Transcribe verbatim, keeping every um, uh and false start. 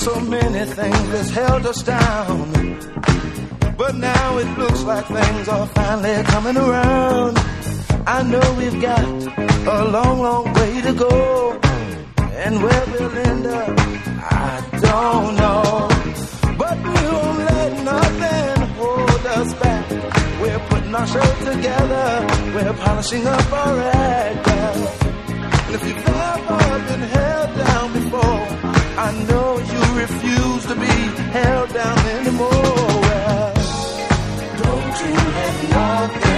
so many things that's held us down, but now it looks like things are finally coming around. I know we've got a long, long way to go, and where we'll end up, I don't know. But we won't let nothing hold us back. We're putting our show together, we're polishing up our act, girl. And if you've ever been held down before, I know you refuse to be held down anymore. Well, don't you have nothing